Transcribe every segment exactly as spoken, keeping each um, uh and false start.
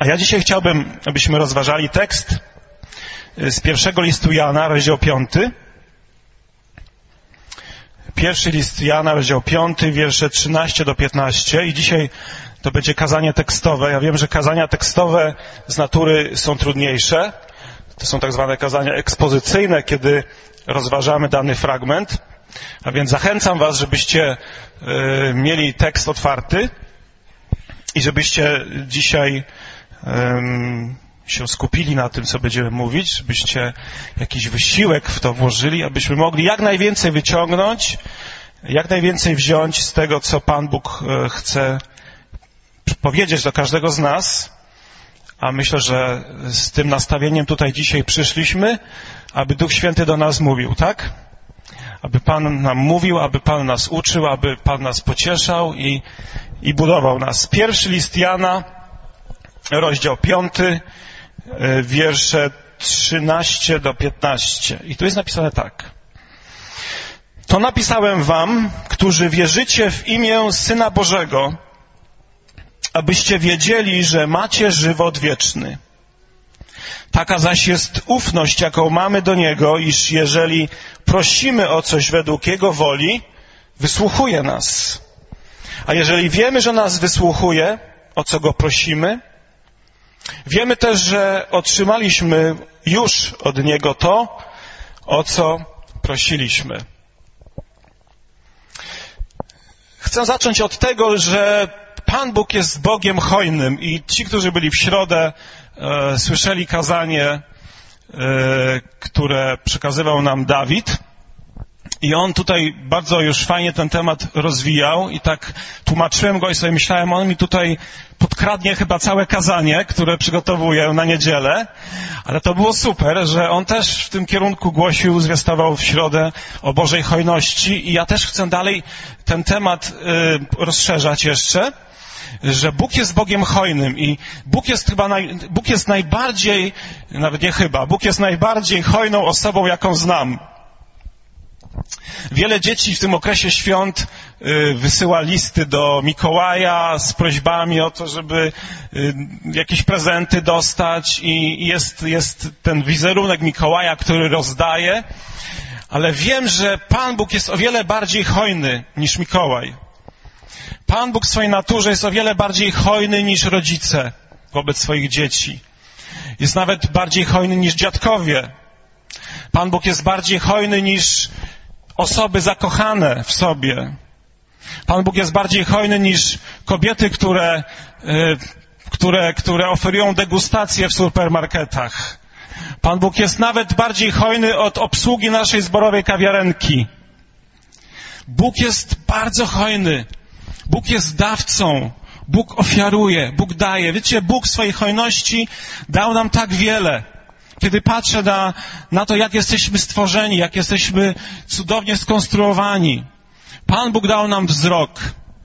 A ja dzisiaj chciałbym, abyśmy rozważali tekst z pierwszego listu Jana, rozdział piąty. Pierwszy list Jana, rozdział piąty, wiersze trzynaście do piętnastu. I dzisiaj to będzie kazanie tekstowe. Ja wiem, że kazania tekstowe z natury są trudniejsze. To są tak zwane kazania ekspozycyjne, kiedy rozważamy dany fragment. A więc zachęcam was, żebyście y, mieli tekst otwarty i żebyście dzisiaj y, się skupili na tym, co będziemy mówić, żebyście jakiś wysiłek w to włożyli, abyśmy mogli jak najwięcej wyciągnąć, jak najwięcej wziąć z tego, co Pan Bóg y, chce powiedzieć do każdego z nas. A myślę, że z tym nastawieniem tutaj dzisiaj przyszliśmy, aby Duch Święty do nas mówił, tak? Aby Pan nam mówił, aby Pan nas uczył, aby Pan nas pocieszał i, i budował nas. Pierwszy list Jana, rozdział piąty, wiersze trzynaście do piętnastu. I tu jest napisane tak. To napisałem wam, którzy wierzycie w imię Syna Bożego, abyście wiedzieli, że macie żywot wieczny. Taka zaś jest ufność, jaką mamy do Niego, iż jeżeli prosimy o coś według Jego woli, wysłuchuje nas. A jeżeli wiemy, że nas wysłuchuje, o co Go prosimy, wiemy też, że otrzymaliśmy już od Niego to, o co prosiliśmy. Chcę zacząć od tego, że Pan Bóg jest Bogiem hojnym i ci, którzy byli w środę, e, słyszeli kazanie, e, które przekazywał nam Dawid i on tutaj bardzo już fajnie ten temat rozwijał i tak tłumaczyłem go i sobie myślałem, on mi tutaj podkradnie chyba całe kazanie, które przygotowuję na niedzielę, ale to było super, że on też w tym kierunku głosił, zwiastował w środę o Bożej hojności i ja też chcę dalej ten temat e, rozszerzać jeszcze, że Bóg jest Bogiem hojnym i Bóg jest chyba naj, Bóg jest najbardziej, nawet nie chyba, Bóg jest najbardziej hojną osobą, jaką znam. Wiele dzieci w tym okresie świąt y, wysyła listy do Mikołaja z prośbami o to, żeby y, jakieś prezenty dostać i jest, jest ten wizerunek Mikołaja, który rozdaje, ale wiem, że Pan Bóg jest o wiele bardziej hojny niż Mikołaj. Pan Bóg w swojej naturze jest o wiele bardziej hojny niż rodzice wobec swoich dzieci. Jest nawet bardziej hojny niż dziadkowie. Pan Bóg jest bardziej hojny niż osoby zakochane w sobie. Pan Bóg jest bardziej hojny niż kobiety, które, yy, które, które oferują degustacje w supermarketach. Pan Bóg jest nawet bardziej hojny od obsługi naszej zborowej kawiarenki. Bóg jest bardzo hojny. Bóg jest dawcą, Bóg ofiaruje, Bóg daje. Wiecie, Bóg w swojej hojności dał nam tak wiele. Kiedy patrzę na, na to, jak jesteśmy stworzeni, jak jesteśmy cudownie skonstruowani. Pan Bóg dał nam wzrok.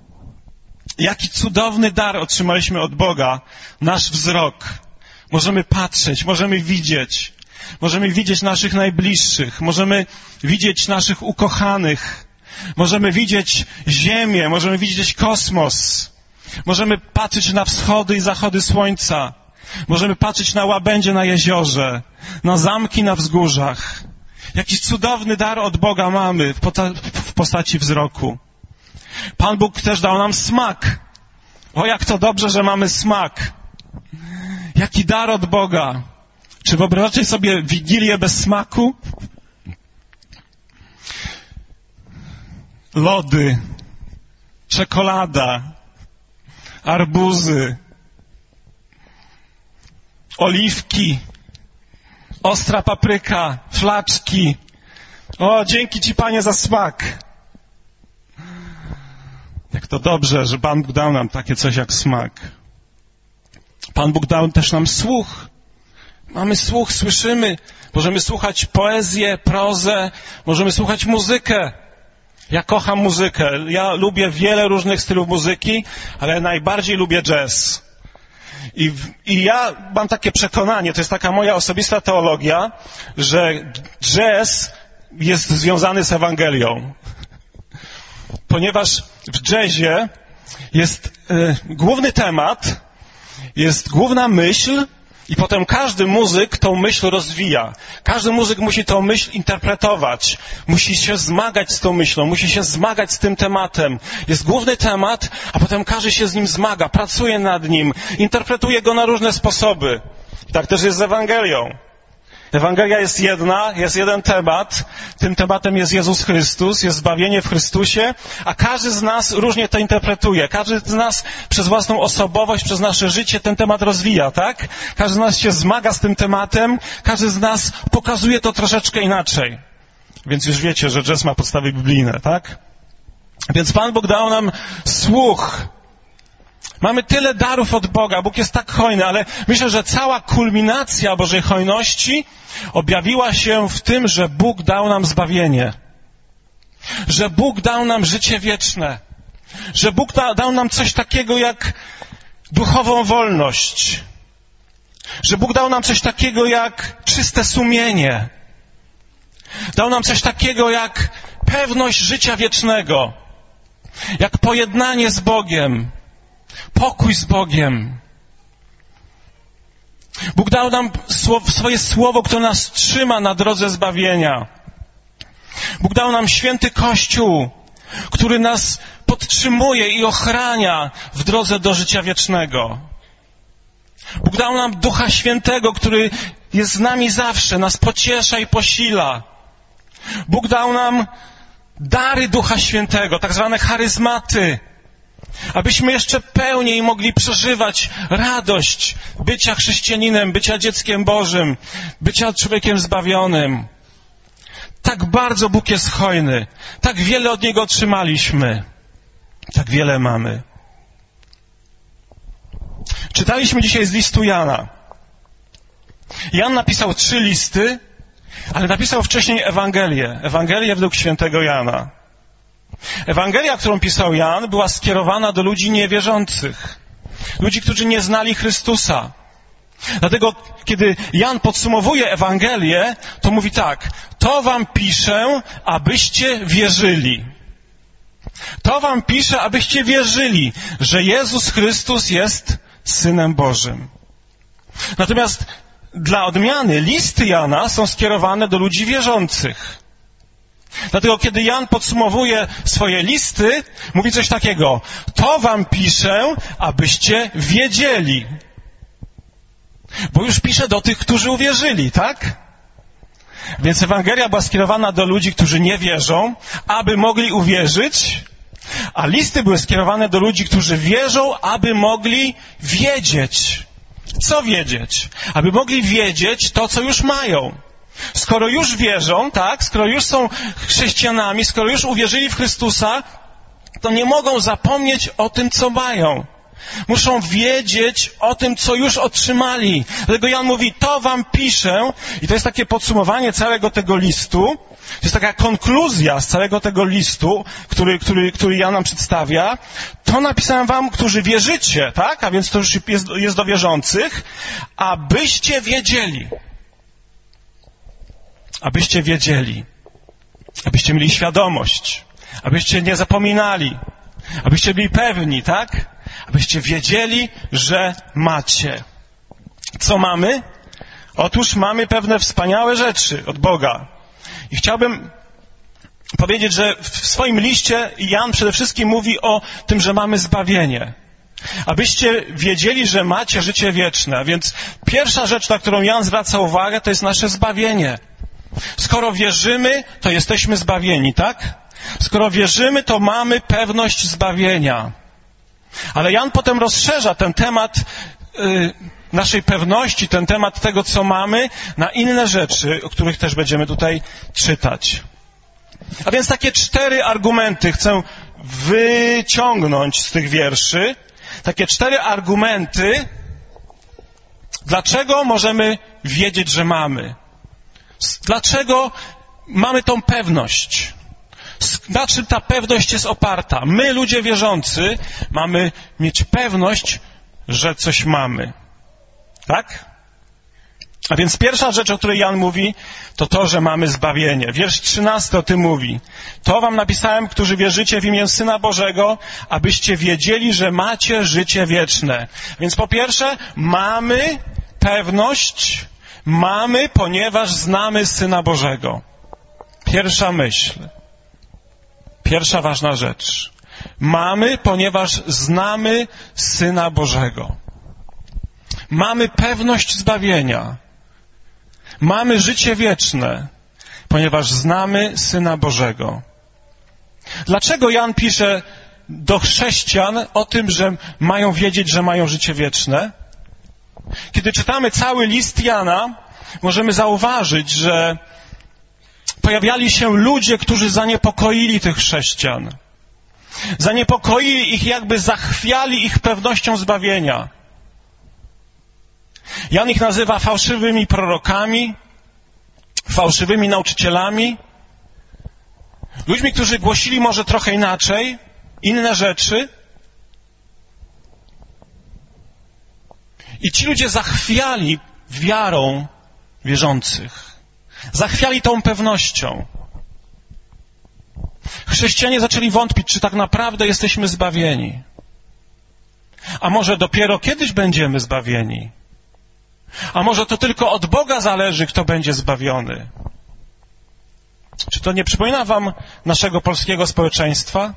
Jaki cudowny dar otrzymaliśmy od Boga, nasz wzrok. Możemy patrzeć, możemy widzieć. Możemy widzieć naszych najbliższych, możemy widzieć naszych ukochanych. Możemy widzieć Ziemię, możemy widzieć kosmos. Możemy patrzeć na wschody i zachody słońca. Możemy patrzeć na łabędzie na jeziorze, na zamki na wzgórzach. Jakiś cudowny dar od Boga mamy w postaci wzroku. Pan Bóg też dał nam smak. O, jak to dobrze, że mamy smak. Jaki dar od Boga. Czy wyobrażacie sobie Wigilię bez smaku? Lody, czekolada, arbuzy, oliwki, ostra papryka, flaczki. O, dzięki Ci, Panie, za smak. Jak to dobrze, że Pan Bóg dał nam takie coś jak smak. Pan Bóg dał też nam słuch. Mamy słuch, słyszymy. Możemy słuchać poezję, prozę, możemy słuchać muzykę. Ja kocham muzykę. Ja lubię wiele różnych stylów muzyki, ale najbardziej lubię jazz. I, I ja mam takie przekonanie, to jest taka moja osobista teologia, że jazz jest związany z Ewangelią. Ponieważ w jazzie jest y, główny temat Jest główna myśl i potem każdy muzyk tą myśl rozwija. Każdy muzyk musi tą myśl interpretować. Musi się zmagać z tą myślą, musi się zmagać z tym tematem. Jest główny temat, a potem każdy się z nim zmaga, pracuje nad nim, interpretuje go na różne sposoby. I tak też jest z Ewangelią. Ewangelia jest jedna, jest jeden temat. Tym tematem jest Jezus Chrystus, jest zbawienie w Chrystusie, a każdy z nas różnie to interpretuje. Każdy z nas przez własną osobowość, przez nasze życie ten temat rozwija, tak? Każdy z nas się zmaga z tym tematem, każdy z nas pokazuje to troszeczkę inaczej. Więc już wiecie, że jazz ma podstawy biblijne, tak? Więc Pan Bóg dał nam słuch. Mamy tyle darów od Boga, Bóg jest tak hojny, ale myślę, że cała kulminacja Bożej hojności objawiła się w tym, że Bóg dał nam zbawienie. Że Bóg dał nam życie wieczne. Że Bóg da, dał nam coś takiego jak duchową wolność. Że Bóg dał nam coś takiego jak czyste sumienie. Dał nam coś takiego jak pewność życia wiecznego. Jak pojednanie z Bogiem. Pokój z Bogiem. Bóg dał nam swoje słowo, które nas trzyma na drodze zbawienia. Bóg dał nam święty Kościół, który nas podtrzymuje i ochrania w drodze do życia wiecznego. Bóg dał nam Ducha Świętego, który jest z nami zawsze, nas pociesza i posila. Bóg dał nam dary Ducha Świętego, tak zwane charyzmaty, abyśmy jeszcze pełniej mogli przeżywać radość bycia chrześcijaninem, bycia dzieckiem Bożym, bycia człowiekiem zbawionym. Tak bardzo Bóg jest hojny, tak wiele od Niego otrzymaliśmy, tak wiele mamy. Czytaliśmy dzisiaj z listu Jana. Jan napisał trzy listy, ale napisał wcześniej Ewangelię, Ewangelię według świętego Jana. Ewangelia, którą pisał Jan, była skierowana do ludzi niewierzących. Ludzi, którzy nie znali Chrystusa. Dlatego, kiedy Jan podsumowuje Ewangelię, to mówi tak: to wam piszę, abyście wierzyli. To wam piszę, abyście wierzyli, że Jezus Chrystus jest Synem Bożym. Natomiast dla odmiany listy Jana są skierowane do ludzi wierzących. Dlatego, kiedy Jan podsumowuje swoje listy, mówi coś takiego: to wam piszę, abyście wiedzieli. Bo już pisze do tych, którzy uwierzyli, tak? Więc Ewangelia była skierowana do ludzi, którzy nie wierzą, aby mogli uwierzyć, a listy były skierowane do ludzi, którzy wierzą, aby mogli wiedzieć. Co wiedzieć? Aby mogli wiedzieć to, co już mają. Skoro już wierzą, tak, skoro już są chrześcijanami, skoro już uwierzyli w Chrystusa, to nie mogą zapomnieć o tym, co mają. Muszą wiedzieć o tym, co już otrzymali. Dlatego Jan mówi: to wam piszę, i to jest takie podsumowanie całego tego listu, to jest taka konkluzja z całego tego listu, który, który, który Jan nam przedstawia. To napisałem wam, którzy wierzycie, tak, a więc to już jest, jest do wierzących, abyście wiedzieli. Abyście wiedzieli, abyście mieli świadomość, abyście nie zapominali, abyście byli pewni, tak? Abyście wiedzieli, że macie. Co mamy? Otóż mamy pewne wspaniałe rzeczy od Boga. I chciałbym powiedzieć, że w swoim liście Jan przede wszystkim mówi o tym, że mamy zbawienie. Abyście wiedzieli, że macie życie wieczne. A więc pierwsza rzecz, na którą Jan zwraca uwagę, to jest nasze zbawienie. Skoro wierzymy, to jesteśmy zbawieni, tak? Skoro wierzymy, to mamy pewność zbawienia. Ale Jan potem rozszerza ten temat y, naszej pewności, ten temat tego, co mamy, na inne rzeczy, o których też będziemy tutaj czytać. A więc takie cztery argumenty chcę wyciągnąć z tych wierszy. Takie cztery argumenty, dlaczego możemy wiedzieć, że mamy. Dlaczego mamy tą pewność? Na czym ta pewność jest oparta? My, ludzie wierzący, mamy mieć pewność, że coś mamy. Tak? A więc pierwsza rzecz, o której Jan mówi, to to, że mamy zbawienie. Wiersz trzynasty o tym mówi. To wam napisałem, którzy wierzycie w imię Syna Bożego, abyście wiedzieli, że macie życie wieczne. Więc po pierwsze, mamy pewność, mamy, ponieważ znamy Syna Bożego. Pierwsza myśl. Pierwsza ważna rzecz. Mamy, ponieważ znamy Syna Bożego. Mamy pewność zbawienia. Mamy życie wieczne, ponieważ znamy Syna Bożego. Dlaczego Jan pisze do chrześcijan o tym, że mają wiedzieć, że mają życie wieczne? Kiedy czytamy cały list Jana, możemy zauważyć, że pojawiali się ludzie, którzy zaniepokoili tych chrześcijan. Zaniepokoili ich, jakby zachwiali ich pewnością zbawienia. Jan ich nazywa fałszywymi prorokami, fałszywymi nauczycielami, ludźmi, którzy głosili może trochę inaczej, inne rzeczy. I ci ludzie zachwiali wiarą wierzących. Zachwiali tą pewnością. Chrześcijanie zaczęli wątpić, czy tak naprawdę jesteśmy zbawieni. A może dopiero kiedyś będziemy zbawieni? A może to tylko od Boga zależy, kto będzie zbawiony? Czy to nie przypomina wam naszego polskiego społeczeństwa,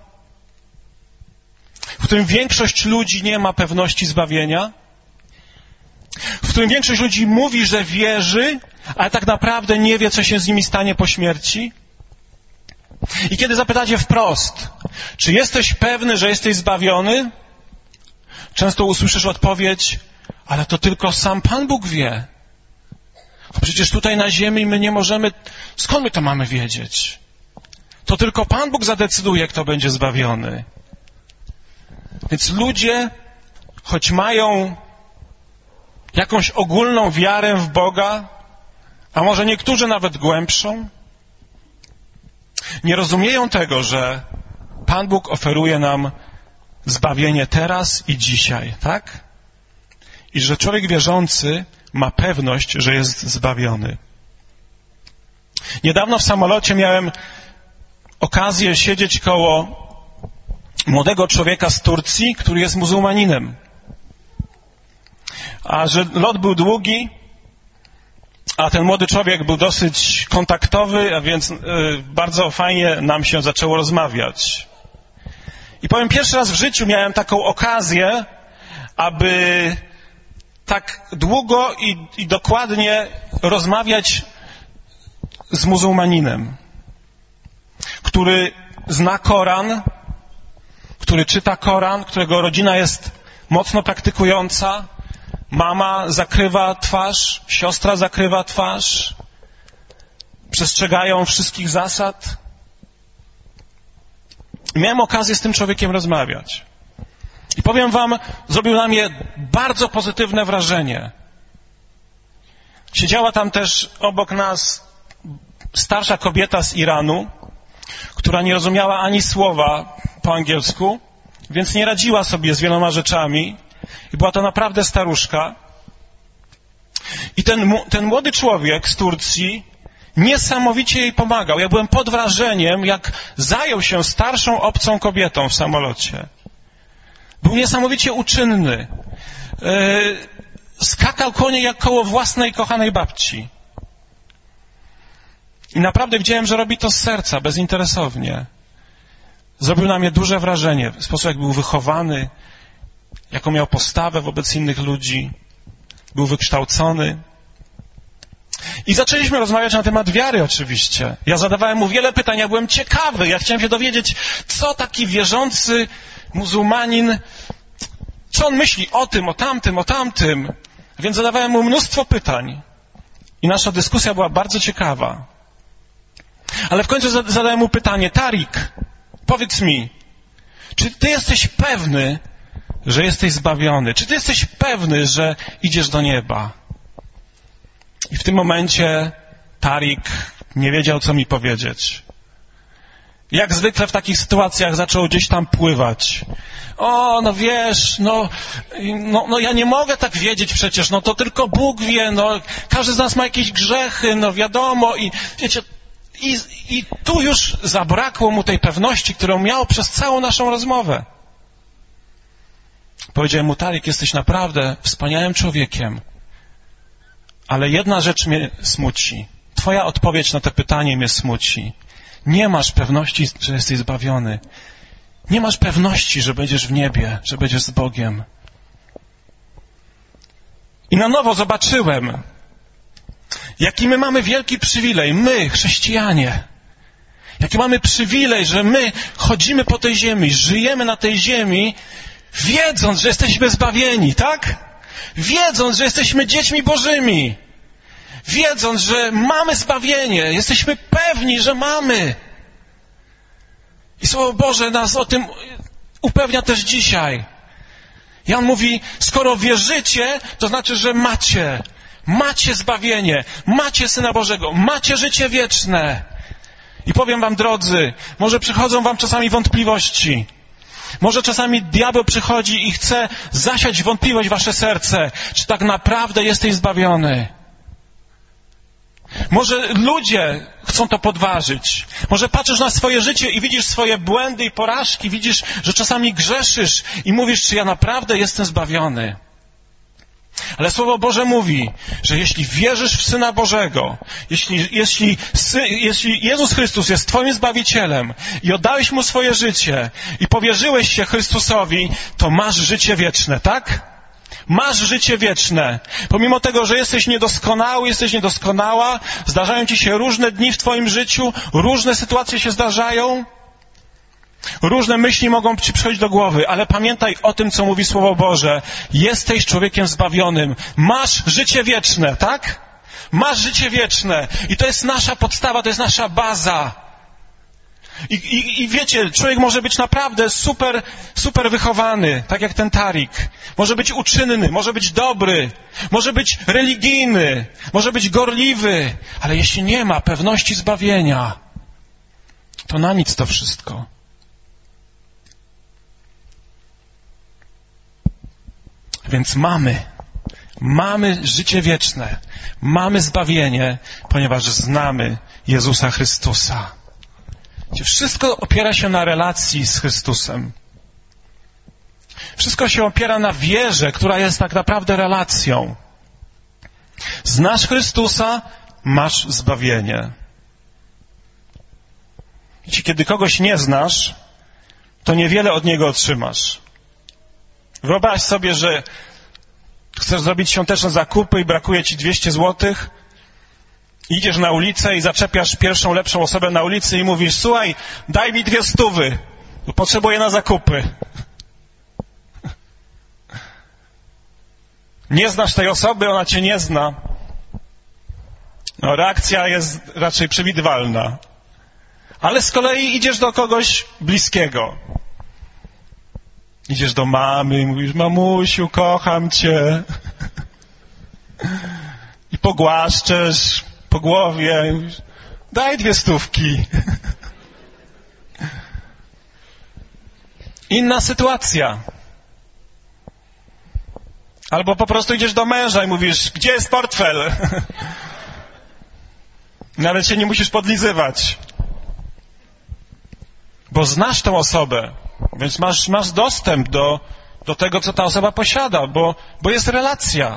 w którym większość ludzi nie ma pewności zbawienia? W którym większość ludzi mówi, że wierzy, ale tak naprawdę nie wie, co się z nimi stanie po śmierci? I kiedy zapytacie wprost, czy jesteś pewny, że jesteś zbawiony? Często usłyszysz odpowiedź, ale to tylko sam Pan Bóg wie. A przecież tutaj na ziemi my nie możemy... Skąd my to mamy wiedzieć? To tylko Pan Bóg zadecyduje, kto będzie zbawiony. Więc ludzie, choć mają jakąś ogólną wiarę w Boga, a może niektórzy nawet głębszą, nie rozumieją tego, że Pan Bóg oferuje nam zbawienie teraz i dzisiaj, tak? I że człowiek wierzący ma pewność, że jest zbawiony. Niedawno w samolocie miałem okazję siedzieć koło młodego człowieka z Turcji, który jest muzułmaninem. A że lot był długi, a ten młody człowiek był dosyć kontaktowy, a więc y, bardzo fajnie nam się zaczęło rozmawiać. I powiem, pierwszy raz w życiu miałem taką okazję, aby tak długo i, i dokładnie rozmawiać z muzułmaninem, który zna Koran, który czyta Koran, którego rodzina jest mocno praktykująca. Mama zakrywa twarz, siostra zakrywa twarz, przestrzegają wszystkich zasad. I miałem okazję z tym człowiekiem rozmawiać. I powiem wam, zrobił na mnie bardzo pozytywne wrażenie. Siedziała tam też obok nas starsza kobieta z Iranu, która nie rozumiała ani słowa po angielsku, więc nie radziła sobie z wieloma rzeczami. I była to naprawdę staruszka. I ten, ten młody człowiek z Turcji niesamowicie jej pomagał. Ja byłem pod wrażeniem, jak zajął się starszą, obcą kobietą w samolocie. Był niesamowicie uczynny. Yy, skakał koło niej jak koło własnej, kochanej babci. I naprawdę widziałem, że robi to z serca, bezinteresownie. Zrobił na mnie duże wrażenie. Sposób, jak był wychowany, jaką miał postawę wobec innych ludzi. Był wykształcony. I zaczęliśmy rozmawiać na temat wiary oczywiście. Ja zadawałem mu wiele pytań, ja byłem ciekawy. Ja chciałem się dowiedzieć, co taki wierzący muzułmanin, co on myśli o tym, o tamtym, o tamtym. Więc zadawałem mu mnóstwo pytań. I nasza dyskusja była bardzo ciekawa. Ale w końcu zadałem mu pytanie, Tarik, powiedz mi, czy ty jesteś pewny, że jesteś zbawiony? Czy ty jesteś pewny, że idziesz do nieba? I w tym momencie Tarik nie wiedział, co mi powiedzieć. Jak zwykle w takich sytuacjach zaczął gdzieś tam pływać. O, no wiesz, no, no, no ja nie mogę tak wiedzieć przecież, no to tylko Bóg wie, no każdy z nas ma jakieś grzechy, no wiadomo i wiecie, i, i tu już zabrakło mu tej pewności, którą miał przez całą naszą rozmowę. Powiedziałem mu: Tarik, jesteś naprawdę wspaniałym człowiekiem, ale jedna rzecz mnie smuci. Twoja odpowiedź na to pytanie mnie smuci. Nie masz pewności, że jesteś zbawiony. Nie masz pewności, że będziesz w niebie, że będziesz z Bogiem. I na nowo zobaczyłem, jaki my mamy wielki przywilej, my, chrześcijanie. Jaki mamy przywilej, że my chodzimy po tej ziemi, żyjemy na tej ziemi, wiedząc, że jesteśmy zbawieni, tak? Wiedząc, że jesteśmy dziećmi Bożymi. Wiedząc, że mamy zbawienie, jesteśmy pewni, że mamy. I Słowo Boże nas o tym upewnia też dzisiaj. Jan mówi, skoro wierzycie, to znaczy, że macie. Macie zbawienie, macie Syna Bożego, macie życie wieczne. I powiem wam, drodzy, może przychodzą wam czasami wątpliwości. Może czasami diabeł przychodzi i chce zasiać wątpliwość w wasze serce, czy tak naprawdę jesteś zbawiony. Może ludzie chcą to podważyć. Może patrzysz na swoje życie i widzisz swoje błędy i porażki, widzisz, że czasami grzeszysz i mówisz, czy ja naprawdę jestem zbawiony. Ale Słowo Boże mówi, że jeśli wierzysz w Syna Bożego, jeśli, jeśli, jeśli Jezus Chrystus jest twoim Zbawicielem i oddałeś Mu swoje życie i powierzyłeś się Chrystusowi, to masz życie wieczne, tak? Masz życie wieczne. Pomimo tego, że jesteś niedoskonały, jesteś niedoskonała, zdarzają ci się różne dni w twoim życiu, różne sytuacje się zdarzają, różne myśli mogą ci przychodzić do głowy, ale pamiętaj o tym, co mówi Słowo Boże. Jesteś człowiekiem zbawionym. Masz życie wieczne, tak? Masz życie wieczne. I to jest nasza podstawa, to jest nasza baza. I, i, I wiecie, człowiek może być naprawdę super, super wychowany, tak jak ten Tarik. Może być uczynny, może być dobry, może być religijny, może być gorliwy, ale jeśli nie ma pewności zbawienia, to na nic to wszystko. Więc mamy, mamy życie wieczne, mamy zbawienie, ponieważ znamy Jezusa Chrystusa. Wszystko opiera się na relacji z Chrystusem. Wszystko się opiera na wierze, która jest tak naprawdę relacją. Znasz Chrystusa, masz zbawienie. Wiecie, kiedy kogoś nie znasz, to niewiele od niego otrzymasz. Wyobraź sobie, że chcesz zrobić świąteczne zakupy i brakuje ci dwieście złotych. Idziesz na ulicę i zaczepiasz pierwszą lepszą osobę na ulicy i mówisz: słuchaj, daj mi dwie stówy, bo potrzebuję na zakupy. Nie znasz tej osoby, ona cię nie zna. No, reakcja jest raczej przewidywalna. Ale z kolei idziesz do kogoś bliskiego. Idziesz do mamy i mówisz: mamusiu, kocham cię. I pogłaszczesz po głowie i mówisz: daj dwie stówki. Inna sytuacja. Albo po prostu idziesz do męża i mówisz: gdzie jest portfel? Nawet się nie musisz podlizywać. Bo znasz tę osobę, więc masz, masz dostęp do, do tego, co ta osoba posiada, bo, bo jest relacja.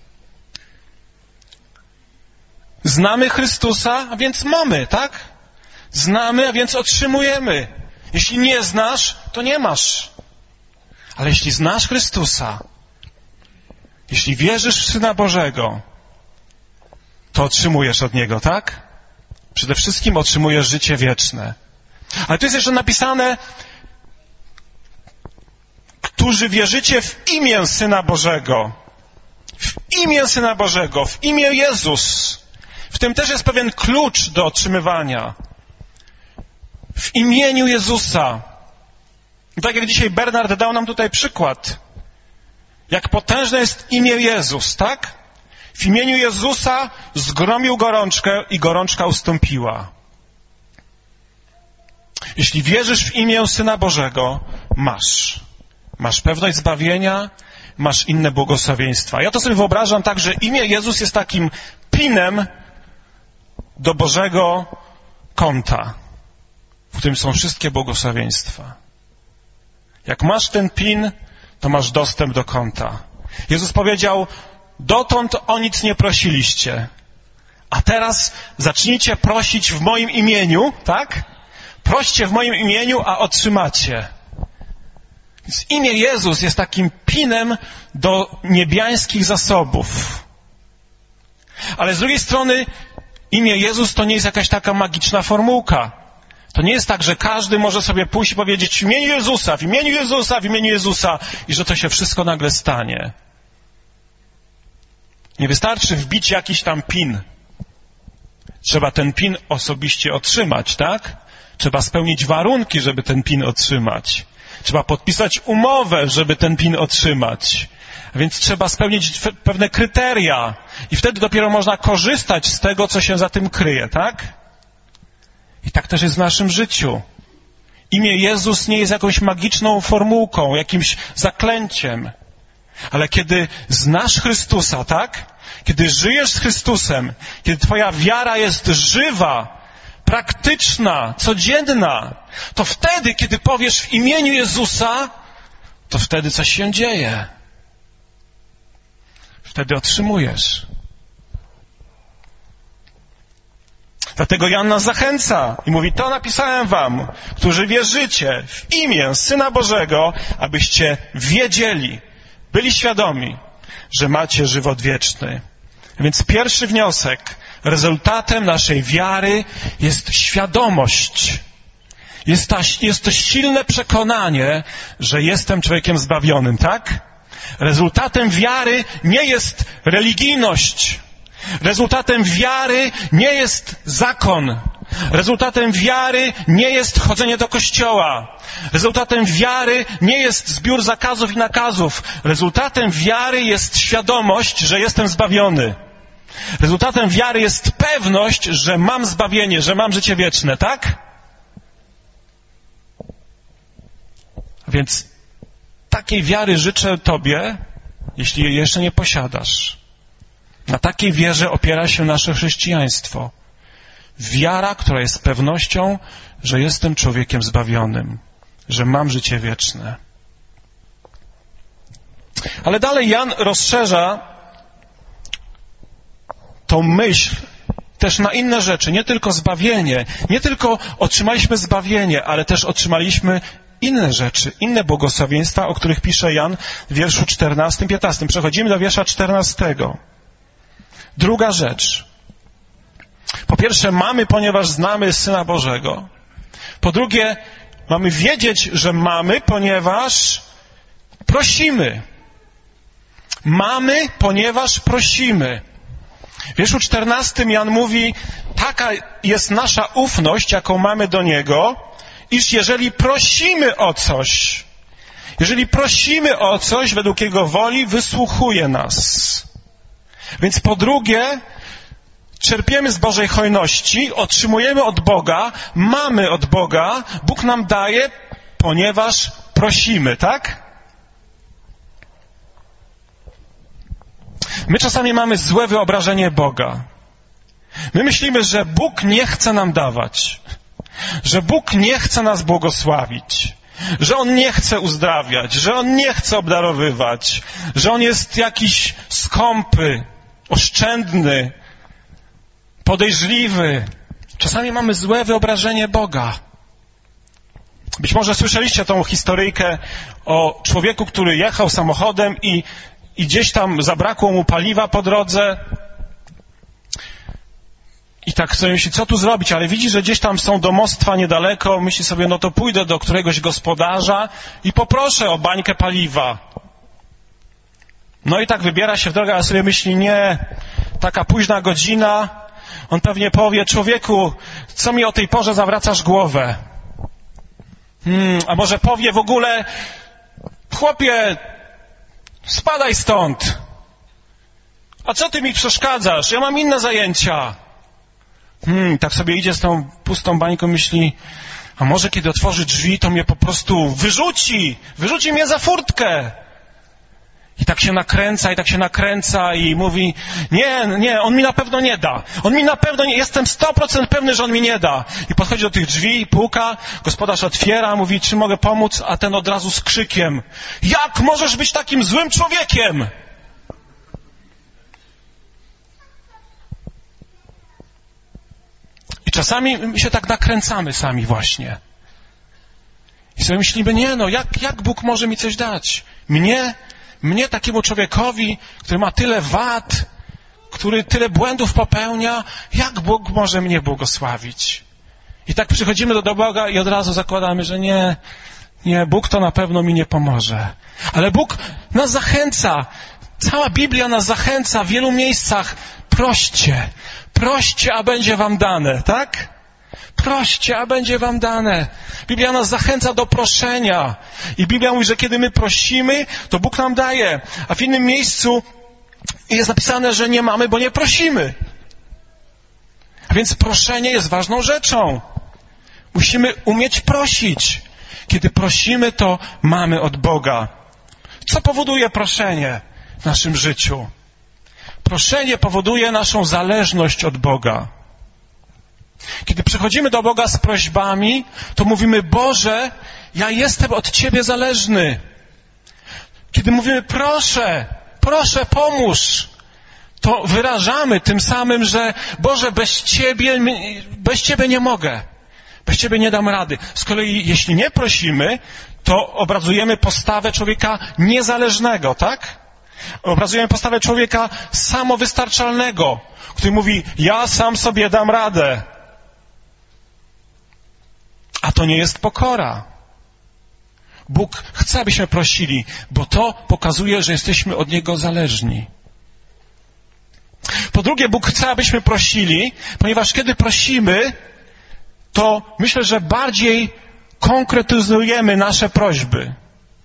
Znamy Chrystusa, a więc mamy, tak? Znamy, a więc otrzymujemy. Jeśli nie znasz, to nie masz. Ale jeśli znasz Chrystusa, jeśli wierzysz w Syna Bożego, to otrzymujesz od Niego, tak? Przede wszystkim otrzymujesz życie wieczne. Ale tu jest jeszcze napisane: którzy wierzycie w imię Syna Bożego. W imię Syna Bożego, w imię Jezus. W tym też jest pewien klucz do otrzymywania. W imieniu Jezusa. I tak jak dzisiaj Bernard dał nam tutaj przykład, jak potężne jest imię Jezus, tak? W imieniu Jezusa zgromił gorączkę i gorączka ustąpiła. Jeśli wierzysz w imię Syna Bożego, masz. Masz pewność zbawienia, masz inne błogosławieństwa. Ja to sobie wyobrażam tak, że imię Jezus jest takim pinem do Bożego konta, w którym są wszystkie błogosławieństwa. Jak masz ten pin, to masz dostęp do konta. Jezus powiedział, dotąd o nic nie prosiliście, a teraz zacznijcie prosić w moim imieniu, tak? Proście w moim imieniu, a otrzymacie. Więc imię Jezus jest takim pinem do niebiańskich zasobów. Ale z drugiej strony imię Jezus to nie jest jakaś taka magiczna formułka. To nie jest tak, że każdy może sobie pójść i powiedzieć w imieniu Jezusa, w imieniu Jezusa, w imieniu Jezusa i że to się wszystko nagle stanie. Nie wystarczy wbić jakiś tam pin. Trzeba ten pin osobiście otrzymać, tak? Trzeba spełnić warunki, żeby ten pin otrzymać. Trzeba podpisać umowę, żeby ten pin otrzymać. A więc trzeba spełnić pewne kryteria i wtedy dopiero można korzystać z tego, co się za tym kryje, tak? I tak też jest w naszym życiu. Imię Jezus nie jest jakąś magiczną formułką, jakimś zaklęciem. Ale kiedy znasz Chrystusa, tak? Kiedy żyjesz z Chrystusem, kiedy twoja wiara jest żywa, praktyczna, codzienna, to wtedy, kiedy powiesz w imieniu Jezusa, to wtedy coś się dzieje. Wtedy otrzymujesz. Dlatego Jan nas zachęca i mówi, to napisałem wam, którzy wierzycie w imię Syna Bożego, abyście wiedzieli, byli świadomi, że macie żywot wieczny. Więc pierwszy wniosek, rezultatem naszej wiary jest świadomość. Jest, ta, jest to silne przekonanie, że jestem człowiekiem zbawionym, tak? Rezultatem wiary nie jest religijność. Rezultatem wiary nie jest zakon. Rezultatem wiary nie jest chodzenie do kościoła. Rezultatem wiary nie jest zbiór zakazów i nakazów. Rezultatem wiary jest świadomość, że jestem zbawiony. Rezultatem wiary jest pewność, że mam zbawienie, że mam życie wieczne, tak? Więc takiej wiary życzę Tobie, jeśli jej jeszcze nie posiadasz. Na takiej wierze opiera się nasze chrześcijaństwo. Wiara, która jest pewnością, że jestem człowiekiem zbawionym, że mam życie wieczne. Ale dalej Jan rozszerza tą myśl też na inne rzeczy, nie tylko zbawienie, nie tylko otrzymaliśmy zbawienie, ale też otrzymaliśmy inne rzeczy, inne błogosławieństwa, o których pisze Jan w wierszu czternastym, piętnastym. Przechodzimy do wiersza czternastego. Druga rzecz. Po pierwsze, mamy, ponieważ znamy Syna Bożego. Po drugie, mamy wiedzieć, że mamy, ponieważ prosimy. Mamy, ponieważ prosimy. W wierszu czternastym Jan mówi, taka jest nasza ufność, jaką mamy do Niego, iż jeżeli prosimy o coś, jeżeli prosimy o coś według Jego woli, wysłuchuje nas. Więc po drugie, czerpiemy z Bożej hojności, otrzymujemy od Boga, mamy od Boga, Bóg nam daje, ponieważ prosimy, tak? My czasami mamy złe wyobrażenie Boga. My myślimy, że Bóg nie chce nam dawać, że Bóg nie chce nas błogosławić, że On nie chce uzdrawiać, że On nie chce obdarowywać, że On jest jakiś skąpy, oszczędny, podejrzliwy. Czasami mamy złe wyobrażenie Boga. Być może słyszeliście tą historyjkę o człowieku, który jechał samochodem i, i gdzieś tam zabrakło mu paliwa po drodze. I tak sobie myśli, co tu zrobić, ale widzi, że gdzieś tam są domostwa niedaleko, myśli sobie, no to pójdę do któregoś gospodarza i poproszę o bańkę paliwa. No i tak wybiera się w drogę, ale sobie myśli, nie, taka późna godzina, on pewnie powie, człowieku, co mi o tej porze zawracasz głowę? Hmm, a może powie w ogóle, chłopie, spadaj stąd. A co ty mi przeszkadzasz? Ja mam inne zajęcia. Hmm, tak sobie idzie z tą pustą bańką, myśli, A może kiedy otworzy drzwi, to mnie po prostu wyrzuci, wyrzuci mnie za furtkę. I tak się nakręca, i tak się nakręca i mówi, nie, nie, on mi na pewno nie da. On mi na pewno nie, jestem sto procent pewny, że on mi nie da. I podchodzi do tych drzwi i puka, gospodarz otwiera, mówi, czy mogę pomóc? A ten od razu z krzykiem, jak możesz być takim złym człowiekiem? I czasami się tak nakręcamy sami właśnie. I sobie myślimy, nie no, jak, jak Bóg może mi coś dać? Mnie? Mnie, takiemu człowiekowi, który ma tyle wad, który tyle błędów popełnia, jak Bóg może mnie błogosławić? I tak przychodzimy do Boga i od razu zakładamy, że nie, nie, Bóg to na pewno mi nie pomoże. Ale Bóg nas zachęca, cała Biblia nas zachęca w wielu miejscach, proście, proście, a będzie wam dane, tak? Proście, a będzie wam dane. Biblia nas zachęca do proszenia. I Biblia mówi, że kiedy my prosimy, to Bóg nam daje. A w innym miejscu jest napisane, że nie mamy, bo nie prosimy. A więc proszenie jest ważną rzeczą. Musimy umieć prosić. Kiedy prosimy, to mamy od Boga. Co powoduje proszenie w naszym życiu? Proszenie powoduje naszą zależność od Boga. Kiedy przychodzimy do Boga z prośbami, to mówimy, Boże, ja jestem od Ciebie zależny. Kiedy mówimy, proszę, proszę, pomóż, to wyrażamy tym samym, że Boże, bez Ciebie, bez Ciebie nie mogę. Bez Ciebie nie dam rady. Z kolei, jeśli nie prosimy, to obrazujemy postawę człowieka niezależnego, tak? Obrazujemy postawę człowieka samowystarczalnego, który mówi, ja sam sobie dam radę. A to nie jest pokora. Bóg chce, abyśmy prosili, bo to pokazuje, że jesteśmy od Niego zależni. Po drugie, Bóg chce, abyśmy prosili, ponieważ kiedy prosimy, to myślę, że bardziej konkretyzujemy nasze prośby.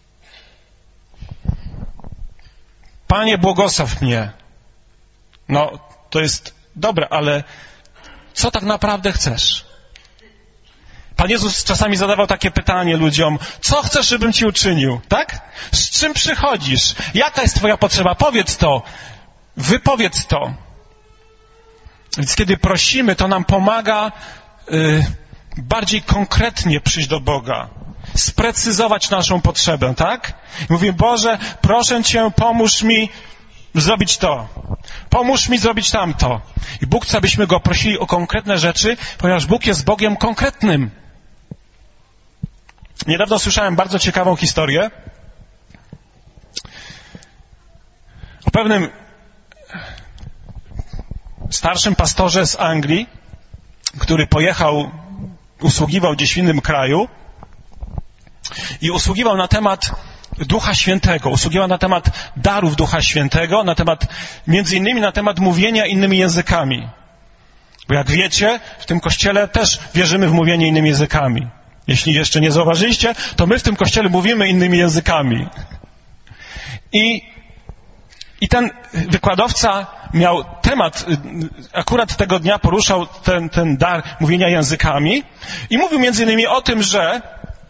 Panie, błogosław mnie. No, to jest dobre, ale co tak naprawdę chcesz? Pan Jezus czasami zadawał takie pytanie ludziom, co chcesz, żebym Ci uczynił, tak? Z czym przychodzisz? Jaka jest Twoja potrzeba? Powiedz to, wypowiedz to. Więc kiedy prosimy, to nam pomaga y, bardziej konkretnie przyjść do Boga, sprecyzować naszą potrzebę, tak? I mówię, Boże, proszę Cię, pomóż mi zrobić to. Pomóż mi zrobić tamto. I Bóg chce, abyśmy Go prosili o konkretne rzeczy, ponieważ Bóg jest Bogiem konkretnym. Niedawno słyszałem bardzo ciekawą historię o pewnym starszym pastorze z Anglii, który pojechał, usługiwał gdzieś w innym kraju i usługiwał na temat Ducha Świętego, usługiwał na temat darów Ducha Świętego, na temat, między innymi na temat mówienia innymi językami. Bo jak wiecie, w tym kościele też wierzymy w mówienie innymi językami. Jeśli jeszcze nie zauważyliście, to my w tym kościele mówimy innymi językami. I, i ten wykładowca miał temat, akurat tego dnia poruszał ten, ten dar mówienia językami i mówił między innymi o tym, że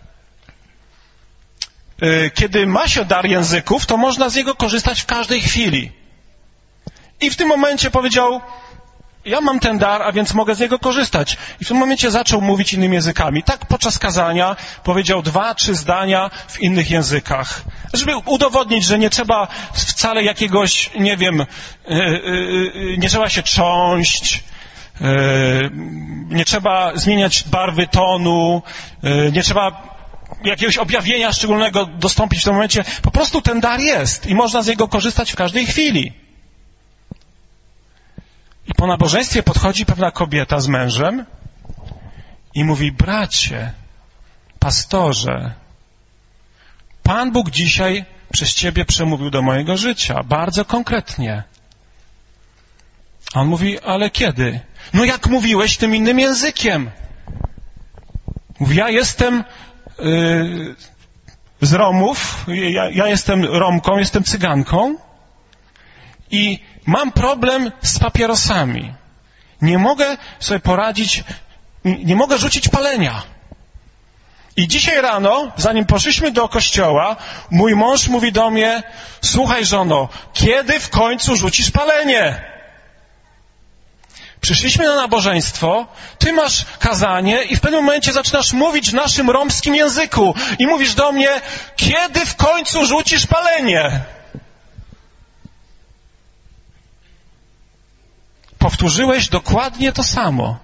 kiedy ma się dar języków, to można z niego korzystać w każdej chwili. I w tym momencie powiedział, ja mam ten dar, a więc mogę z niego korzystać. I w tym momencie zaczął mówić innymi językami. Tak podczas kazania powiedział dwa, trzy zdania w innych językach. Żeby udowodnić, że nie trzeba wcale jakiegoś, nie wiem, nie trzeba się trząść, nie trzeba zmieniać barwy tonu, nie trzeba jakiegoś objawienia szczególnego dostąpić w tym momencie. Po prostu ten dar jest i można z niego korzystać w każdej chwili. I po nabożeństwie podchodzi pewna kobieta z mężem i mówi, bracie, pastorze, Pan Bóg dzisiaj przez ciebie przemówił do mojego życia, bardzo konkretnie. A on mówi, ale kiedy? No jak mówiłeś tym innym językiem. Mówi, ja jestem yy, z Romów, ja, ja jestem Romką, jestem Cyganką i mam problem z papierosami. Nie mogę sobie poradzić, nie mogę rzucić palenia. I dzisiaj rano, zanim poszliśmy do kościoła, mój mąż mówi do mnie: słuchaj, żono, kiedy w końcu rzucisz palenie? Przyszliśmy na nabożeństwo, ty masz kazanie i w pewnym momencie zaczynasz mówić w naszym romskim języku i mówisz do mnie: kiedy w końcu rzucisz palenie? Powtórzyłeś dokładnie to samo.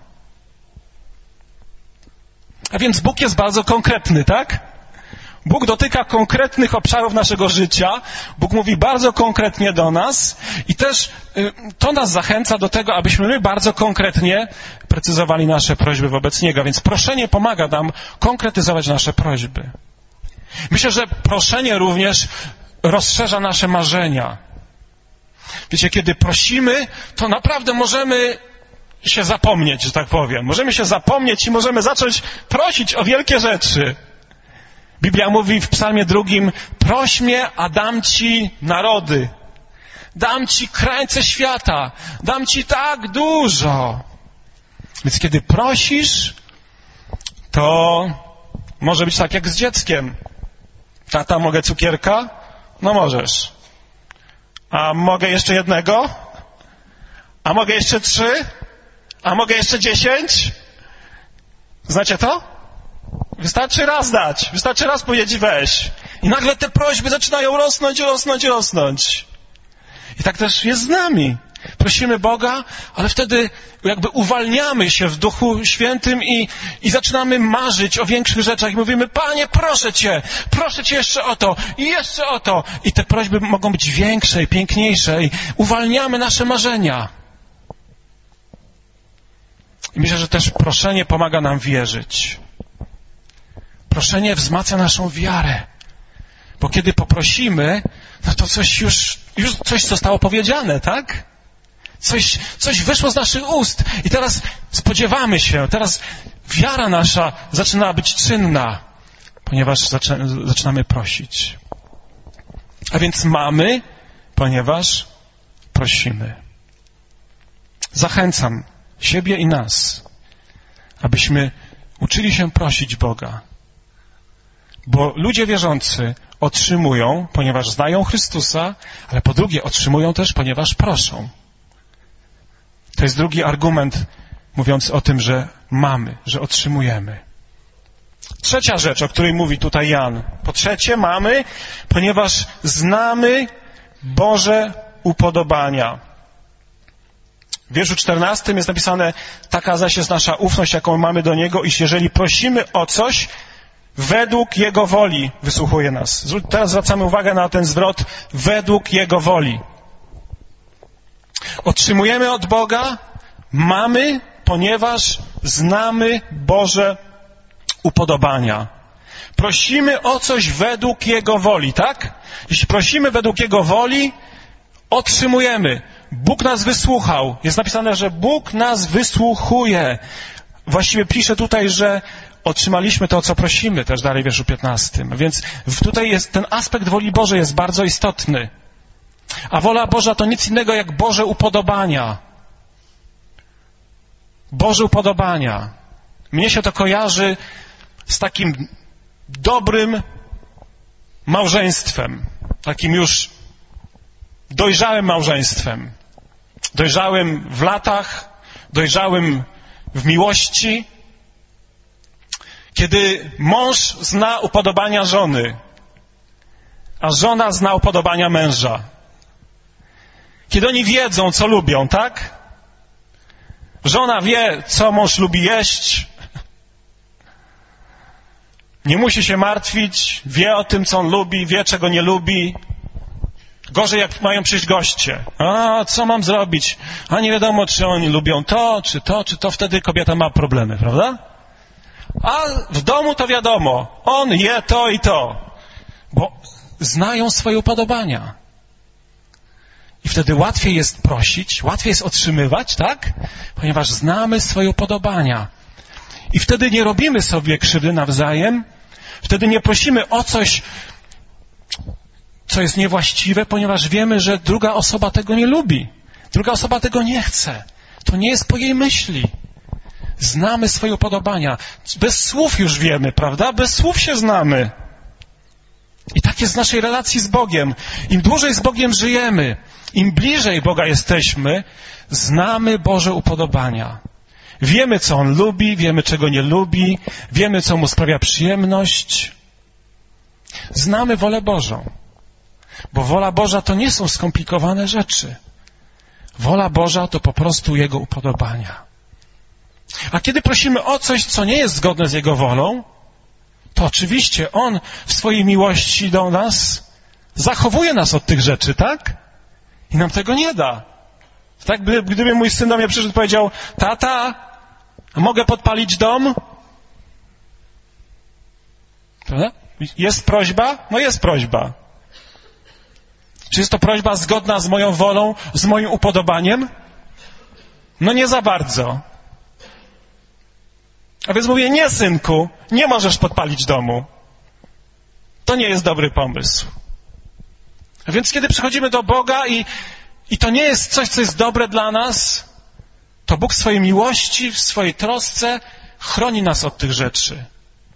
A więc Bóg jest bardzo konkretny, tak? Bóg dotyka konkretnych obszarów naszego życia. Bóg mówi bardzo konkretnie do nas i też y, to nas zachęca do tego, abyśmy my bardzo konkretnie precyzowali nasze prośby wobec Niego. A więc proszenie pomaga nam konkretyzować nasze prośby. Myślę, że proszenie również rozszerza nasze marzenia. Wiecie, kiedy prosimy, to naprawdę możemy się zapomnieć, że tak powiem. Możemy się zapomnieć i możemy zacząć prosić o wielkie rzeczy. Biblia mówi w psalmie drugim: proś mnie, a dam ci narody. Dam ci krańce świata. Dam ci tak dużo. Więc kiedy prosisz, to może być tak jak z dzieckiem. Tata, mogę cukierka? No możesz. A mogę jeszcze jednego? A mogę jeszcze trzy? A mogę jeszcze dziesięć? Znacie to? Wystarczy raz dać. Wystarczy raz powiedzieć weź. I nagle te prośby zaczynają rosnąć, rosnąć, rosnąć. I tak też jest z nami. Prosimy Boga, ale wtedy jakby uwalniamy się w Duchu Świętym i, i zaczynamy marzyć o większych rzeczach i mówimy: Panie, proszę Cię, proszę Cię jeszcze o to i jeszcze o to. I te prośby mogą być większe i piękniejsze i uwalniamy nasze marzenia. I myślę, że też proszenie pomaga nam wierzyć. Proszenie wzmacnia naszą wiarę. Bo kiedy poprosimy, no to coś już, już coś zostało powiedziane, tak? Coś, coś wyszło z naszych ust i teraz spodziewamy się, teraz wiara nasza zaczyna być czynna, ponieważ zaczynamy prosić. A więc mamy, ponieważ prosimy. Zachęcam siebie i nas, abyśmy uczyli się prosić Boga. Bo ludzie wierzący otrzymują, ponieważ znają Chrystusa, ale po drugie otrzymują też, ponieważ proszą. To jest drugi argument mówiący o tym, że mamy, że otrzymujemy. Trzecia rzecz, o której mówi tutaj Jan. Po trzecie mamy, ponieważ znamy Boże upodobania. W wierszu czternastym jest napisane: taka zaś jest nasza ufność, jaką mamy do Niego, iż jeżeli prosimy o coś, według Jego woli wysłuchuje nas. Teraz zwracamy uwagę na ten zwrot: według Jego woli. Otrzymujemy od Boga, mamy, ponieważ znamy Boże upodobania. Prosimy o coś według Jego woli, tak? Jeśli prosimy według Jego woli, otrzymujemy. Bóg nas wysłuchał. Jest napisane, że Bóg nas wysłuchuje. Właściwie pisze tutaj, że otrzymaliśmy to, o co prosimy, też dalej w wierszu piętnastym. Więc tutaj jest ten aspekt woli Bożej jest bardzo istotny. A wola Boża to nic innego jak Boże upodobania. Boże upodobania. Mnie się to kojarzy z takim dobrym małżeństwem. Takim już dojrzałym małżeństwem. Dojrzałym w latach, dojrzałym w miłości. Kiedy mąż zna upodobania żony, a żona zna upodobania męża. Kiedy oni wiedzą, co lubią, tak? Żona wie, co mąż lubi jeść. Nie musi się martwić, wie o tym, co on lubi, wie, czego nie lubi. Gorzej, jak mają przyjść goście. A, co mam zrobić? A nie wiadomo, czy oni lubią to, czy to, czy to. Wtedy kobieta ma problemy, prawda? A w domu to wiadomo, on je to i to. Bo znają swoje upodobania. I wtedy łatwiej jest prosić, łatwiej jest otrzymywać, tak? Ponieważ znamy swoje upodobania. I wtedy nie robimy sobie krzywdy nawzajem. Wtedy nie prosimy o coś, co jest niewłaściwe, ponieważ wiemy, że druga osoba tego nie lubi. Druga osoba tego nie chce. To nie jest po jej myśli. Znamy swoje upodobania. Bez słów już wiemy, prawda? Bez słów się znamy. I tak jest w naszej relacji z Bogiem. Im dłużej z Bogiem żyjemy, im bliżej Boga jesteśmy, znamy Boże upodobania. Wiemy, co On lubi, wiemy, czego nie lubi, wiemy, co Mu sprawia przyjemność. Znamy wolę Bożą. Bo wola Boża to nie są skomplikowane rzeczy. Wola Boża to po prostu Jego upodobania. A kiedy prosimy o coś, co nie jest zgodne z Jego wolą, to oczywiście On w swojej miłości do nas zachowuje nas od tych rzeczy, tak? I nam tego nie da. Tak, gdyby mój syn do mnie przyszedł i powiedział: tata, mogę podpalić dom? Prawda? Jest prośba? No jest prośba. Czy jest to prośba zgodna z moją wolą, z moim upodobaniem? No nie za bardzo. A więc mówię: nie, synku, nie możesz podpalić domu. To nie jest dobry pomysł. A więc kiedy przychodzimy do Boga i, i to nie jest coś, co jest dobre dla nas, to Bóg w swojej miłości, w swojej trosce chroni nas od tych rzeczy.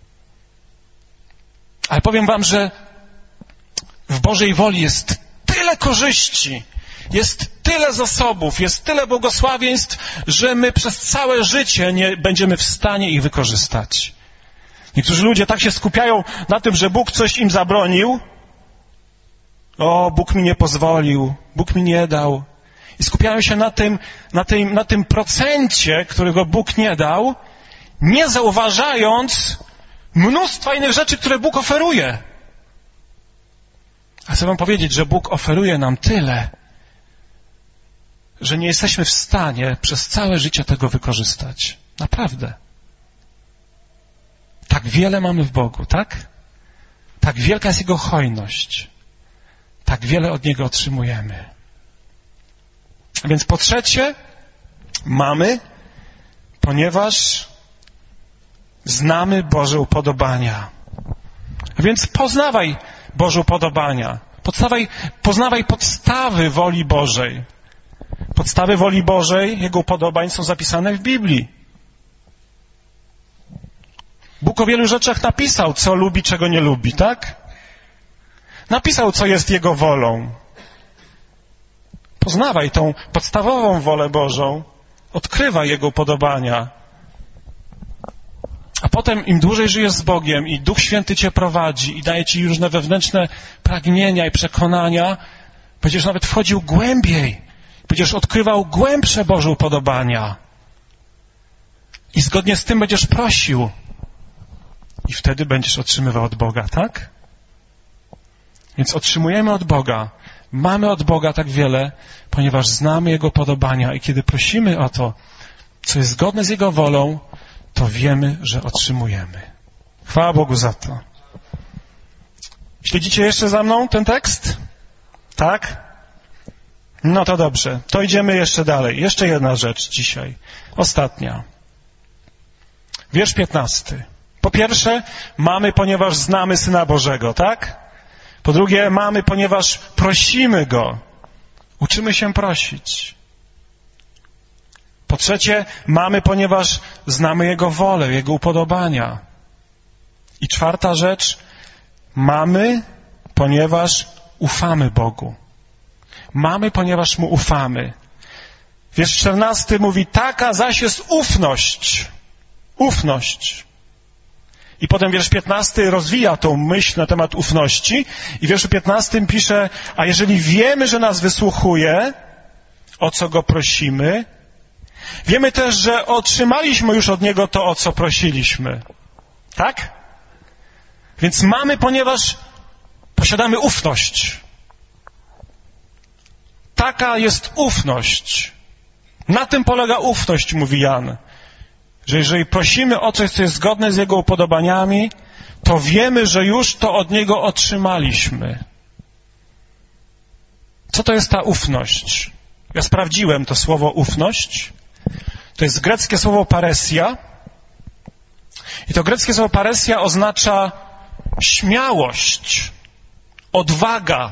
Ale powiem wam, że w Bożej woli jest tyle korzyści, jest tyle zasobów, jest tyle błogosławieństw, że my przez całe życie nie będziemy w stanie ich wykorzystać. Niektórzy ludzie tak się skupiają na tym, że Bóg coś im zabronił. O, Bóg mi nie pozwolił, Bóg mi nie dał. I skupiają się na tym, na tym, na tym procencie, którego Bóg nie dał, nie zauważając mnóstwa innych rzeczy, które Bóg oferuje. A chcę wam powiedzieć, że Bóg oferuje nam tyle, że nie jesteśmy w stanie przez całe życie tego wykorzystać. Naprawdę. Tak wiele mamy w Bogu, tak? Tak wielka jest Jego hojność. Tak wiele od Niego otrzymujemy. A więc po trzecie, mamy, ponieważ znamy Boże upodobania. A więc poznawaj Boże upodobania. Poznawaj, poznawaj podstawy woli Bożej. Podstawy woli Bożej, Jego upodobań są zapisane w Biblii. Bóg o wielu rzeczach napisał, co lubi, czego nie lubi, tak? Napisał, co jest Jego wolą. Poznawaj tą podstawową wolę Bożą, odkrywaj Jego upodobania. A potem im dłużej żyjesz z Bogiem i Duch Święty cię prowadzi i daje ci różne wewnętrzne pragnienia i przekonania, będziesz nawet wchodził głębiej, będziesz odkrywał głębsze Boże upodobania. I zgodnie z tym będziesz prosił. I wtedy będziesz otrzymywał od Boga, tak? Więc otrzymujemy od Boga. Mamy od Boga tak wiele, ponieważ znamy Jego upodobania i kiedy prosimy o to, co jest zgodne z Jego wolą, to wiemy, że otrzymujemy. Chwała Bogu za to. Śledzicie jeszcze za mną ten tekst? Tak? No to dobrze. To idziemy jeszcze dalej. Jeszcze jedna rzecz dzisiaj. Ostatnia. Wiersz piętnasty. Po pierwsze, mamy, ponieważ znamy Syna Bożego, tak? Po drugie, mamy, ponieważ prosimy Go. Uczymy się prosić. Po trzecie, mamy, ponieważ znamy Jego wolę, Jego upodobania. I czwarta rzecz, mamy, ponieważ ufamy Bogu. Mamy, ponieważ Mu ufamy. Wiersz czternasty mówi: taka zaś jest ufność. Ufność. I potem wiersz piętnasty rozwija tą myśl na temat ufności. I w wierszu piętnastym pisze: a jeżeli wiemy, że nas wysłuchuje, o co Go prosimy, wiemy też, że otrzymaliśmy już od Niego to, o co prosiliśmy. Tak? Więc mamy, ponieważ posiadamy ufność. Taka jest ufność. Na tym polega ufność, mówi Jan. Że jeżeli prosimy o coś, co jest zgodne z Jego upodobaniami, to wiemy, że już to od Niego otrzymaliśmy. Co to jest ta ufność? Ja sprawdziłem to słowo ufność. To jest greckie słowo paresia. I to greckie słowo paresia oznacza śmiałość, odwaga,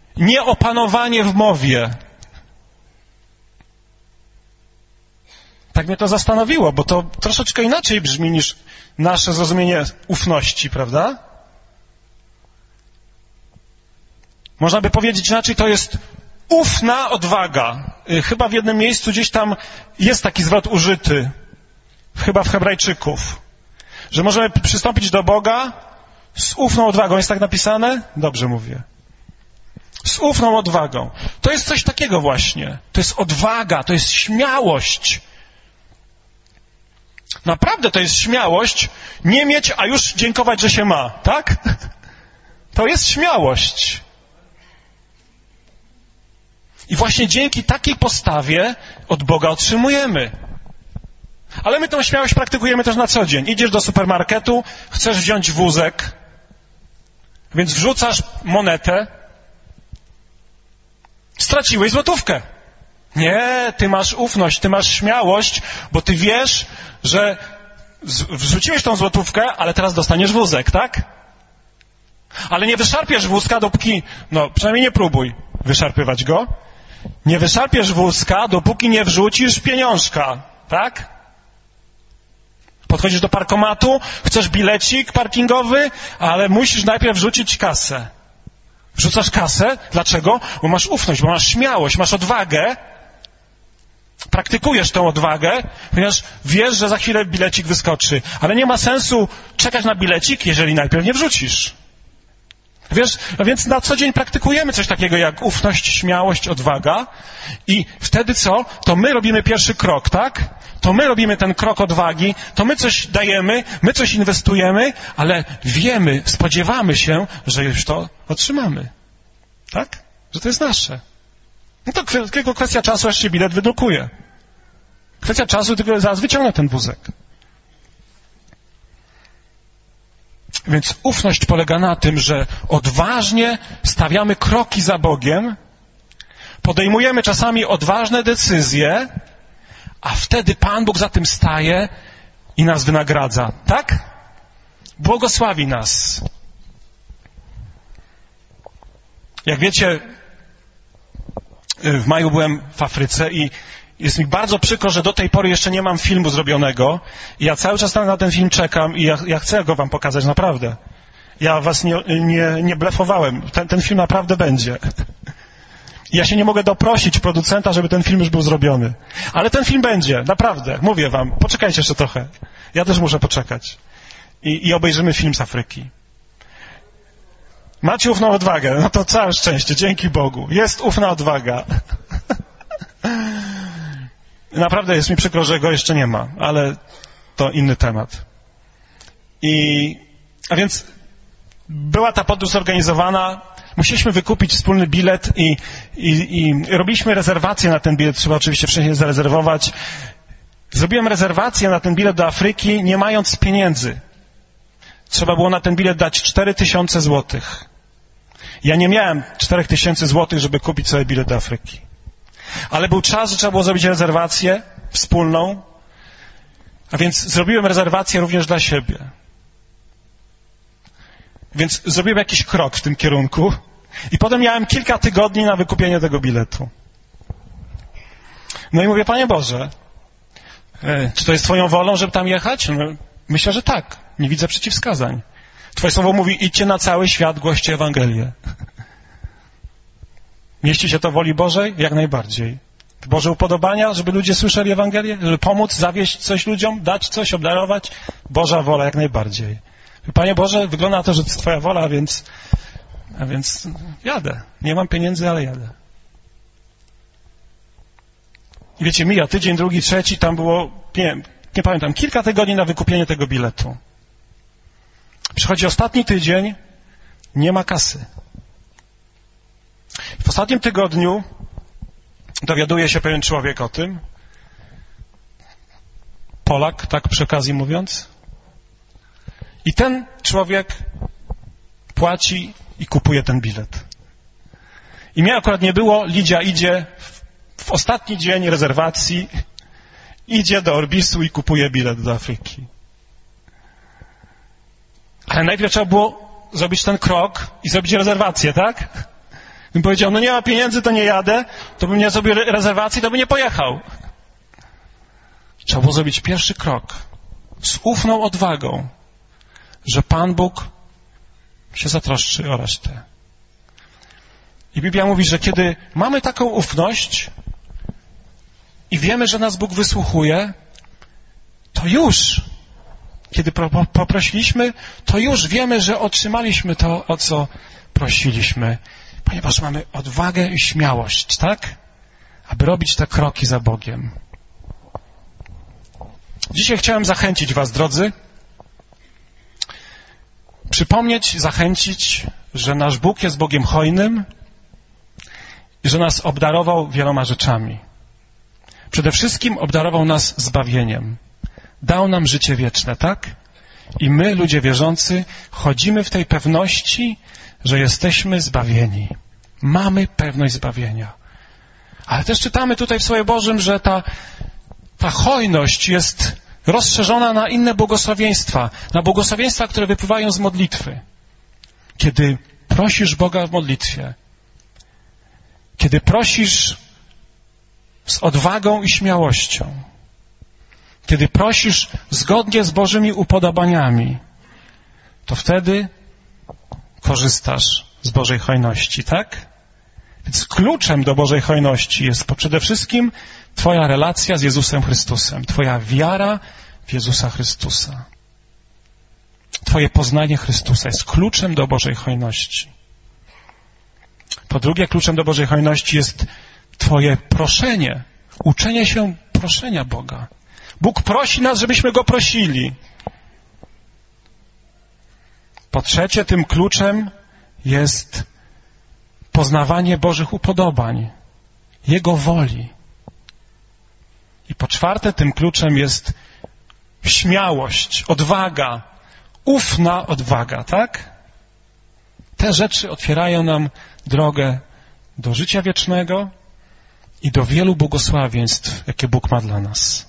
nieopanowanie w mowie. Tak mnie to zastanowiło, bo to troszeczkę inaczej brzmi niż nasze zrozumienie ufności, prawda? Można by powiedzieć inaczej, to jest ufna odwaga. Chyba w jednym miejscu gdzieś tam jest taki zwrot użyty, chyba w Hebrajczyków, że możemy przystąpić do Boga z ufną odwagą. Jest tak napisane? Dobrze mówię. Z ufną odwagą. To jest coś takiego właśnie. To jest odwaga, to jest śmiałość. Naprawdę to jest śmiałość nie mieć, a już dziękować, że się ma, tak? To jest śmiałość. I właśnie dzięki takiej postawie od Boga otrzymujemy. Ale my tę śmiałość praktykujemy też na co dzień. Idziesz do supermarketu, chcesz wziąć wózek, więc wrzucasz monetę, straciłeś złotówkę. Nie, ty masz ufność, ty masz śmiałość, bo ty wiesz, że wrzuciłeś tą złotówkę, ale teraz dostaniesz wózek, tak? Ale nie wyszarpiesz wózka, dopóki, no przynajmniej nie próbuj wyszarpywać go. Nie wyszarpiesz wózka, dopóki nie wrzucisz pieniążka, tak? Podchodzisz do parkomatu, chcesz bilecik parkingowy, ale musisz najpierw wrzucić kasę. Wrzucasz kasę. Dlaczego? Bo masz ufność, bo masz śmiałość, masz odwagę. Praktykujesz tę odwagę, ponieważ wiesz, że za chwilę bilecik wyskoczy. Ale nie ma sensu czekać na bilecik, jeżeli najpierw nie wrzucisz. Wiesz, a więc na co dzień praktykujemy coś takiego jak ufność, śmiałość, odwaga i wtedy co? To my robimy pierwszy krok, tak? To my robimy ten krok odwagi, to my coś dajemy, my coś inwestujemy, ale wiemy, spodziewamy się, że już to otrzymamy. Tak? Że to jest nasze. No to tylko kwestia czasu, aż się bilet wydrukuje. Kwestia czasu, tylko zaraz wyciągnę ten wózek. Więc ufność polega na tym, że odważnie stawiamy kroki za Bogiem, podejmujemy czasami odważne decyzje, a wtedy Pan Bóg za tym staje i nas wynagradza. Tak? Błogosławi nas. Jak wiecie, w maju byłem w Afryce i jest mi bardzo przykro, że do tej pory jeszcze nie mam filmu zrobionego i ja cały czas na ten film czekam i ja, ja chcę go wam pokazać, naprawdę. Ja was nie, nie, nie blefowałem. Ten, ten film naprawdę będzie. Ja się nie mogę doprosić producenta, żeby ten film już był zrobiony. Ale ten film będzie, naprawdę. Mówię wam, poczekajcie jeszcze trochę. Ja też muszę poczekać. I, i obejrzymy film z Afryki. Macie ufną odwagę. No to całe szczęście, dzięki Bogu. Jest ufna odwaga. Naprawdę jest mi przykro, że go jeszcze nie ma, ale to inny temat. I, a więc była ta podróż zorganizowana, musieliśmy wykupić wspólny bilet i, i, i robiliśmy rezerwację na ten bilet, trzeba oczywiście wcześniej zarezerwować. Zrobiłem rezerwację na ten bilet do Afryki, nie mając pieniędzy. Trzeba było na ten bilet dać cztery tysiące złotych. Ja nie miałem cztery tysiące złotych, żeby kupić sobie bilet do Afryki. Ale był czas, że trzeba było zrobić rezerwację wspólną, a więc zrobiłem rezerwację również dla siebie. Więc zrobiłem jakiś krok w tym kierunku i potem miałem kilka tygodni na wykupienie tego biletu. No i mówię, Panie Boże, czy to jest Twoją wolą, żeby tam jechać? No, myślę, że tak. Nie widzę przeciwwskazań. Twoje słowo mówi, idźcie na cały świat, głoście Ewangelię. Mieści się to woli Bożej? Jak najbardziej. Boże upodobania, żeby ludzie słyszeli Ewangelię? Żeby pomóc, zawieść coś ludziom, dać coś, obdarować? Boża wola jak najbardziej. Panie Boże, wygląda na to, że to jest Twoja wola, a więc, a więc jadę. Nie mam pieniędzy, ale jadę. I wiecie, mija tydzień, drugi, trzeci, tam było, nie, nie pamiętam, kilka tygodni na wykupienie tego biletu. Przychodzi ostatni tydzień, nie ma kasy. W ostatnim tygodniu dowiaduje się pewien człowiek o tym, Polak, tak przy okazji mówiąc, i ten człowiek płaci i kupuje ten bilet. I mnie akurat nie było, Lidia idzie w, w ostatni dzień rezerwacji, idzie do Orbisu i kupuje bilet do Afryki. Ale najpierw trzeba było zrobić ten krok i zrobić rezerwację, tak? Gdybym powiedział, no nie ma pieniędzy, to nie jadę, to bym nie zrobił rezerwacji, to by nie pojechał. Trzeba było zrobić pierwszy krok z ufną odwagą, że Pan Bóg się zatroszczy o resztę. I Biblia mówi, że kiedy mamy taką ufność i wiemy, że nas Bóg wysłuchuje, to już, kiedy poprosiliśmy, to już wiemy, że otrzymaliśmy to, o co prosiliśmy, ponieważ mamy odwagę i śmiałość, tak? Aby robić te kroki za Bogiem. Dzisiaj chciałem zachęcić was, drodzy, przypomnieć, zachęcić, że nasz Bóg jest Bogiem hojnym i że nas obdarował wieloma rzeczami. Przede wszystkim obdarował nas zbawieniem. Dał nam życie wieczne, tak? I my, ludzie wierzący, chodzimy w tej pewności, że jesteśmy zbawieni. Mamy pewność zbawienia. Ale też czytamy tutaj w Słowie Bożym, że ta, ta hojność jest rozszerzona na inne błogosławieństwa, na błogosławieństwa, które wypływają z modlitwy. Kiedy prosisz Boga w modlitwie, kiedy prosisz z odwagą i śmiałością, kiedy prosisz zgodnie z Bożymi upodobaniami, to wtedy korzystasz z Bożej hojności, tak? Więc kluczem do Bożej hojności jest przede wszystkim twoja relacja z Jezusem Chrystusem, twoja wiara w Jezusa Chrystusa. Twoje poznanie Chrystusa jest kluczem do Bożej hojności. Po drugie, kluczem do Bożej hojności jest twoje proszenie, uczenie się proszenia Boga. Bóg prosi nas, żebyśmy Go prosili. Po trzecie, tym kluczem jest poznawanie Bożych upodobań, Jego woli. I po czwarte, tym kluczem jest śmiałość, odwaga, ufna odwaga, tak? Te rzeczy otwierają nam drogę do życia wiecznego i do wielu błogosławieństw, jakie Bóg ma dla nas.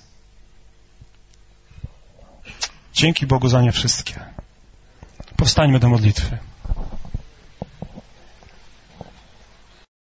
Dzięki Bogu za nie wszystkie. Powstańmy do modlitwy.